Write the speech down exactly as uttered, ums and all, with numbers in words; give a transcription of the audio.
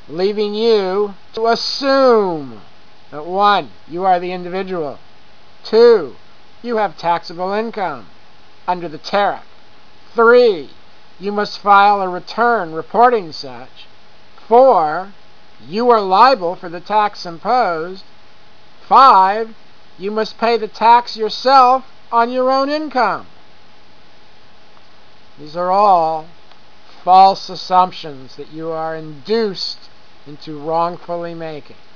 leaving you to assume that one, you are the individual. Two, you have taxable income under the tariff. Three, you must file a return reporting such. Four, you are liable for the tax imposed. Five, you must pay the tax yourself on your own income. These are all false assumptions that you are induced into wrongfully making.